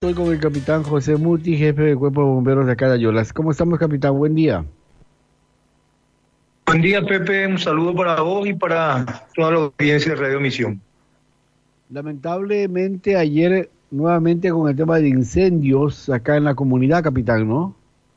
Estoy con el capitán José Muti, jefe del Cuerpo de Bomberos de acá de Ayolas. ¿Cómo estamos, capitán? Buen día. Buen día, Pepe. Un saludo para vos y para toda la audiencia de Radio Misión. Lamentablemente ayer nuevamente con el tema de incendios acá en la comunidad, capitán, ¿no?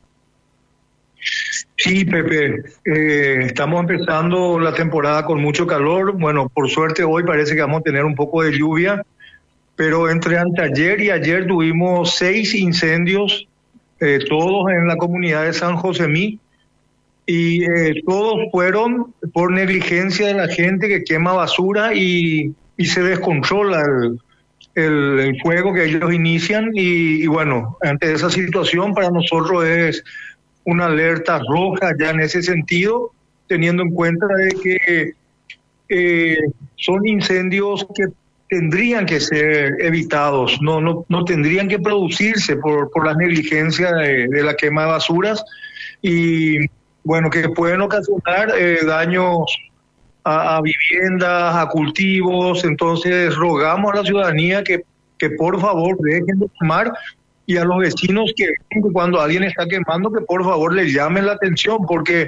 Sí, Pepe. Estamos empezando la temporada con mucho calor. Bueno, por suerte hoy parece que vamos a tener un poco de lluvia, pero entre anteayer y ayer tuvimos 6 incendios, todos en la comunidad de San Josemí. Y todos fueron por negligencia de la gente que quema basura y se descontrola el fuego que ellos inician y bueno, ante esa situación para nosotros es una alerta roja ya en ese sentido, teniendo en cuenta de que son incendios que tendrían que ser evitados, no tendrían que producirse por la negligencia de la quema de basuras y bueno, que pueden ocasionar daños a viviendas, a cultivos. Entonces rogamos a la ciudadanía que por favor dejen de quemar y a los vecinos que cuando alguien está quemando que por favor les llamen la atención porque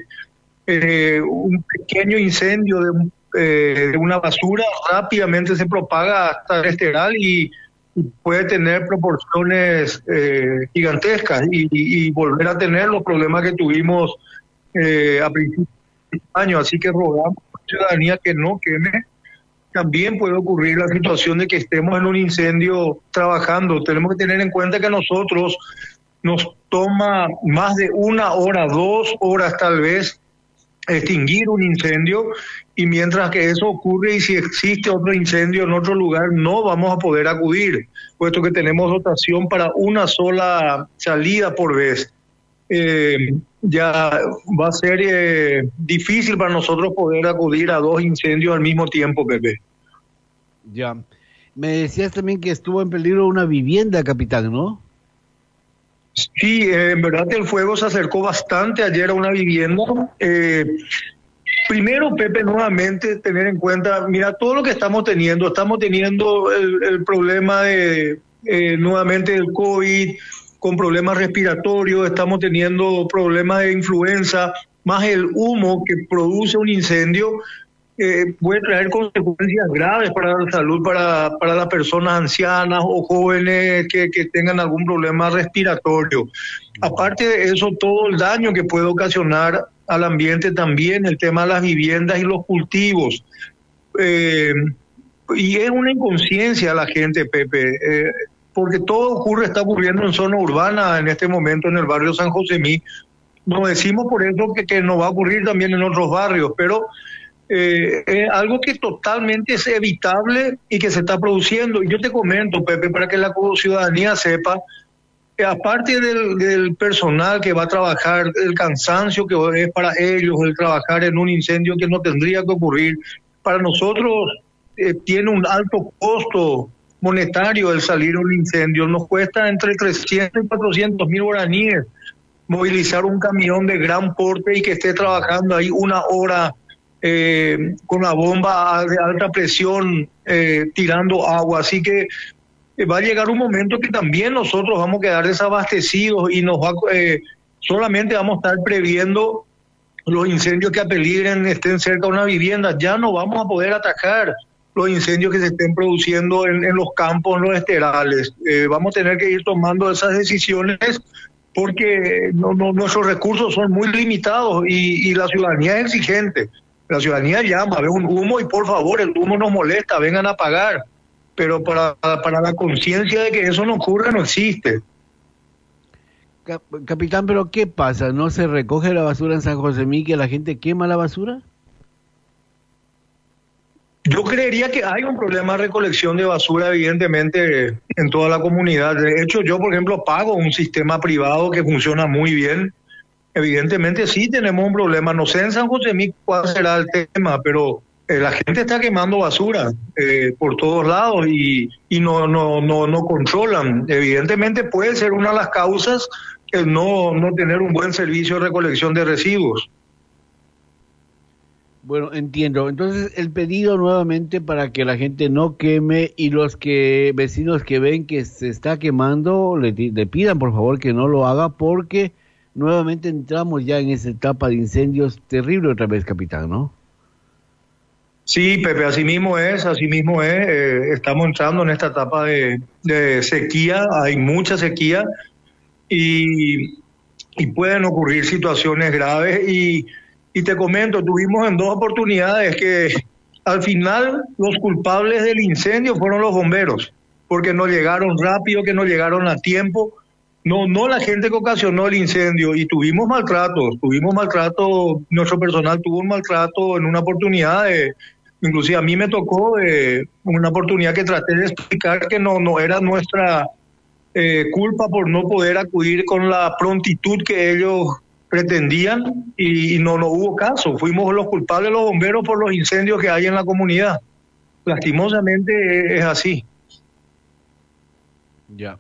un pequeño incendio de una basura rápidamente se propaga hasta el esteral y puede tener proporciones gigantescas y volver a tener los problemas que tuvimos a principios de año, así que rogamos a la ciudadanía que no queme. También puede ocurrir la situación de que estemos en un incendio trabajando. Tenemos que tener en cuenta que a nosotros nos toma más de 1 hora, 2 horas tal vez, extinguir un incendio y mientras que eso ocurre y si existe otro incendio en otro lugar no vamos a poder acudir, puesto que tenemos dotación para una sola salida por vez. Ya va a ser difícil para nosotros poder acudir a 2 incendios al mismo tiempo, Pepe. Ya. Me decías también que estuvo en peligro una vivienda, capitán, ¿no? Sí, en verdad el fuego se acercó bastante ayer a una vivienda. Primero, Pepe, nuevamente tener en cuenta, mira, todo lo que estamos teniendo el problema de nuevamente del COVID, con problemas respiratorios, estamos teniendo problemas de influenza, más el humo que produce un incendio, puede traer consecuencias graves para la salud, para las personas ancianas o jóvenes que tengan algún problema respiratorio. Aparte de eso, todo el daño que puede ocasionar al ambiente también, el tema de las viviendas y los cultivos. Y es una inconsciencia a la gente, Pepe, porque todo está ocurriendo en zona urbana en este momento en el barrio San Josemí. Nos decimos por eso que no va a ocurrir también en otros barrios, pero es algo que totalmente es evitable y que se está produciendo. Y yo te comento, Pepe, para que la ciudadanía sepa, que aparte del personal que va a trabajar, el cansancio que es para ellos, el trabajar en un incendio que no tendría que ocurrir, para nosotros tiene un alto costo monetario el salir a un incendio. Nos cuesta entre 300 y 400 mil guaraníes movilizar un camión de gran porte y que esté trabajando ahí 1 hora con la bomba de alta presión tirando agua. Así que va a llegar un momento que también nosotros vamos a quedar desabastecidos y solamente vamos a estar previendo los incendios que apeligren, estén cerca de una vivienda. Ya no vamos a poder atacar los incendios que se estén produciendo en los campos, en los esterales. Vamos a tener que ir tomando esas decisiones porque nuestros recursos son muy limitados y la ciudadanía es exigente. La ciudadanía llama, ve un humo y por favor, el humo nos molesta, vengan a pagar. Pero para la conciencia de que eso no ocurre no existe. Capitán, ¿pero qué pasa? ¿No se recoge la basura en San Josemí, que la gente quema la basura? Yo creería que hay un problema de recolección de basura, evidentemente, en toda la comunidad. De hecho, yo, por ejemplo, pago un sistema privado que funciona muy bien. Evidentemente sí tenemos un problema. No sé en San Josemí cuál será el tema, pero la gente está quemando basura por todos lados y no controlan. Evidentemente puede ser una de las causas el no tener un buen servicio de recolección de residuos. Bueno, entiendo. Entonces, el pedido nuevamente para que la gente no queme y los vecinos que ven que se está quemando, le pidan por favor que no lo haga porque nuevamente entramos ya en esa etapa de incendios terrible otra vez, capitán, ¿no? Sí, Pepe, así mismo es, estamos entrando en esta etapa de sequía, hay mucha sequía y, y pueden ocurrir situaciones graves y te comento, tuvimos en 2 oportunidades que al final los culpables del incendio fueron los bomberos, porque no llegaron rápido, que no llegaron a tiempo, no la gente que ocasionó el incendio y tuvimos maltrato, nuestro personal tuvo un maltrato en una oportunidad inclusive a mí me tocó una oportunidad que traté de explicar que no era nuestra culpa por no poder acudir con la prontitud que ellos pretendían y no hubo caso. Fuimos los culpables, los bomberos, por los incendios que hay en la comunidad. Lastimosamente es así. Ya.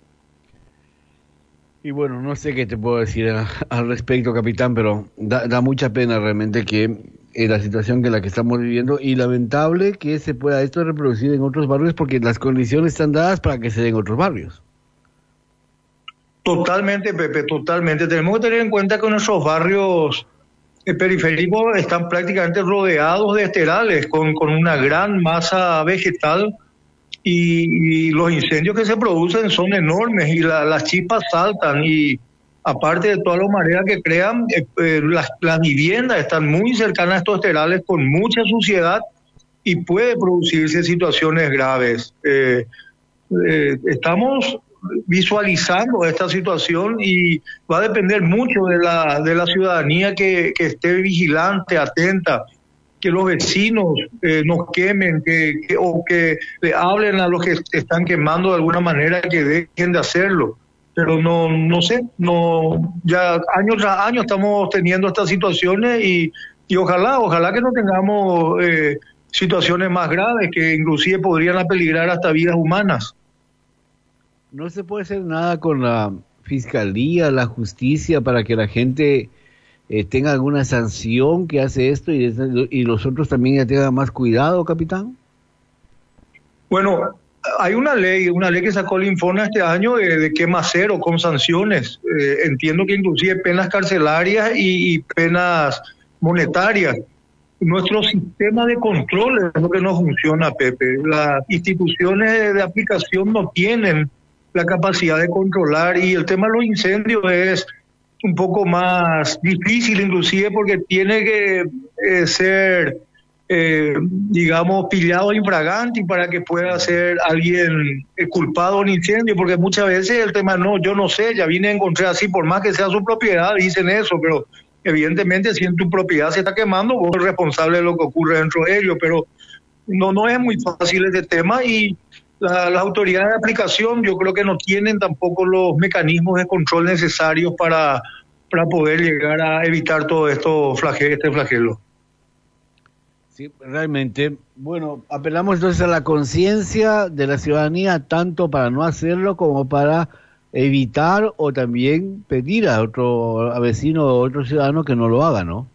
Y bueno, no sé qué te puedo decir al respecto, capitán, pero da mucha pena realmente que la situación que la que estamos viviendo y lamentable que se pueda esto reproducir en otros barrios porque las condiciones están dadas para que se den en otros barrios. Totalmente, Pepe, totalmente. Tenemos que tener en cuenta que nuestros barrios periféricos están prácticamente rodeados de esterales con una gran masa vegetal y los incendios que se producen son enormes y las chispas saltan y aparte de toda la humareda que crean, las viviendas están muy cercanas a estos esterales con mucha suciedad y puede producirse situaciones graves. Estamos visualizando esta situación y va a depender mucho de la ciudadanía que esté vigilante, atenta, que los vecinos nos quemen, o que le hablen a los que están quemando de alguna manera que dejen de hacerlo. Pero no sé, ya año tras año estamos teniendo estas situaciones y ojalá que no tengamos situaciones más graves que inclusive podrían apeligrar hasta vidas humanas. ¿No se puede hacer nada con la fiscalía, la justicia, para que la gente tenga alguna sanción que hace esto y los otros también ya tengan más cuidado, capitán? Bueno, hay una ley que sacó el Infona este año de quema cero con sanciones. Entiendo que inclusive penas carcelarias y penas monetarias. Nuestro sistema de control es lo que no funciona, Pepe. Las instituciones de aplicación no tienen la capacidad de controlar y el tema de los incendios es un poco más difícil inclusive porque tiene que ser digamos pillado infraganti para que pueda ser alguien culpado de un incendio, porque muchas veces el tema yo no sé, ya vine a encontrar así, por más que sea su propiedad, dicen eso, pero evidentemente si en tu propiedad se está quemando, vos eres responsable de lo que ocurre dentro de ello, pero no es muy fácil este tema y las autoridades de aplicación yo creo que no tienen tampoco los mecanismos de control necesarios para poder llegar a evitar todo esto, este flagelo. Sí, realmente. Bueno, apelamos entonces a la conciencia de la ciudadanía, tanto para no hacerlo como para evitar o también pedir a vecino o otro ciudadano que no lo haga, ¿no?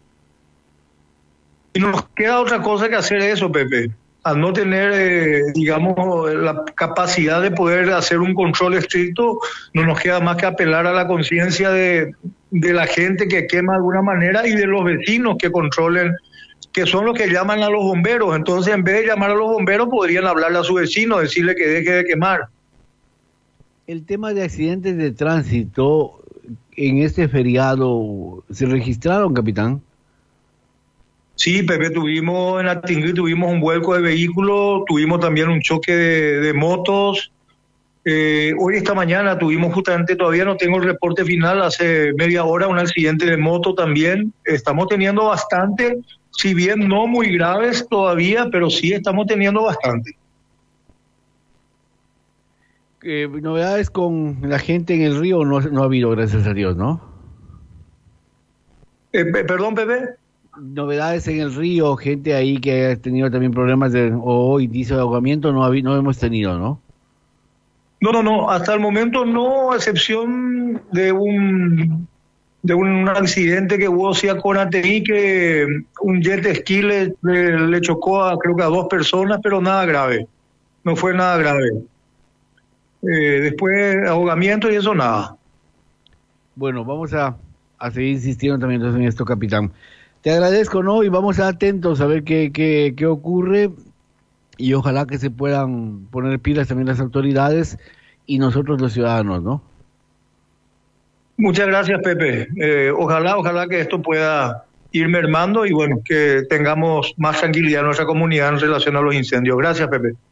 Y no nos queda otra cosa que hacer eso, Pepe. Al no tener, digamos, la capacidad de poder hacer un control estricto, no nos queda más que apelar a la conciencia de la gente que quema de alguna manera y de los vecinos que controlen, que son los que llaman a los bomberos. Entonces, en vez de llamar a los bomberos, podrían hablarle a su vecino, decirle que deje de quemar. El tema de accidentes de tránsito en este feriado, ¿se registraron, capitán? Sí, Pepe, en Atingui tuvimos un vuelco de vehículos, tuvimos también un choque de motos. Hoy esta mañana tuvimos justamente, todavía no tengo el reporte final, hace media hora un accidente de moto también. Estamos teniendo bastante, si bien no muy graves todavía, pero sí estamos teniendo bastante. Novedades con la gente en el río no ha habido, gracias a Dios, ¿no? Perdón, Pepe. Novedades en el río, gente ahí que ha tenido también problemas o indicios de ahogamiento, no hemos tenido, ¿no? No, hasta el momento no, a excepción de un de un accidente que hubo hacia Conategui, que un jet ski le chocó creo que a 2 personas, pero nada grave, no fue nada grave. Después ahogamiento y eso nada. Bueno, vamos a seguir insistiendo también entonces en esto, capitán. Te agradezco, ¿no? Y vamos a atentos a ver qué ocurre y ojalá que se puedan poner pilas también las autoridades y nosotros los ciudadanos, ¿no? Muchas gracias, Pepe. Ojalá que esto pueda ir mermando y bueno, que tengamos más tranquilidad en nuestra comunidad en relación a los incendios. Gracias, Pepe.